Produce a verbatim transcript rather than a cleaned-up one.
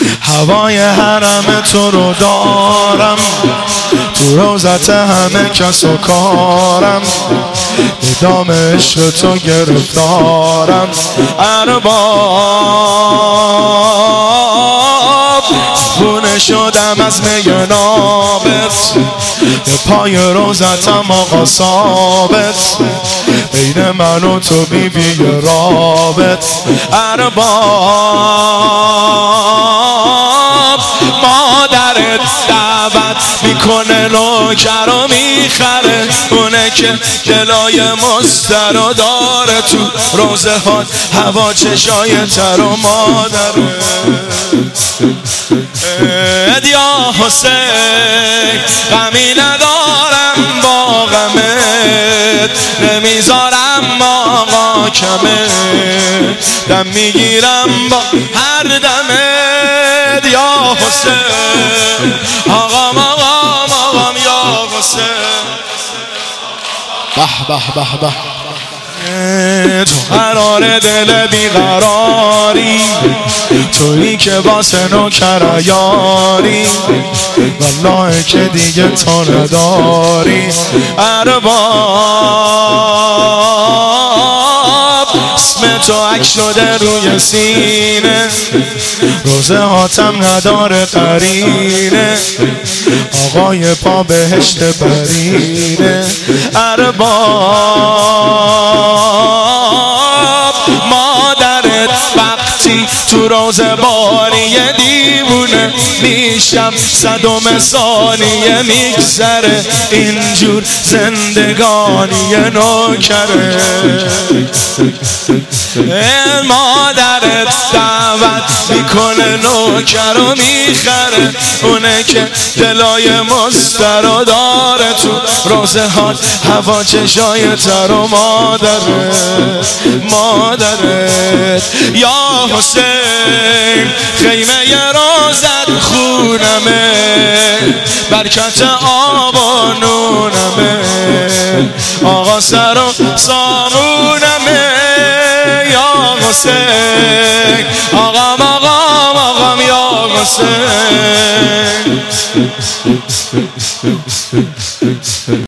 هوای حرم تو رو دارم، تو روزت همه کس و کارم، به دام عشق تو گرفتارم. ارباب خونه شدم از می نابت، به پای روزتم آقا ثابت، بین من و تو بی بی رابط. ارباب مادرت دعوت میکنه، نوکر رو میخره، اونه که دلای مستر و داره، تو روزه هات هوا چشای تر و مادره. یا حسین غمی ندارم با غمت، نمیذارم آقا کمه، دم میگیرم با هر دمت. یا حسین آقام آقام آقام یا حسین. به به به به تو قرار دل بیقراری، تویی که واسه نوکر یاری، والله که دیگه تو نداری. ارباب اسم تو عکس شده روی سینه، روزه هاتم نداره قرینه، آقای پا بهشت برینه. ارباب مادرت وقتی تو روزه باری دیوونه میشم، صدم ثانیه میگذره اینجور زندگانی نوکره. مادرت دعوت میکنه، نوکر رو میخره، اونه که دلای مستر رو داره، تو روزه هات هوا چشای تر و مادرت مادرت. یا حسین خیمه ی روزت خونمه، برکت آب و نونمه، آقا سر و سامونمه. یا حسین آقام آقام آقام یا حسین.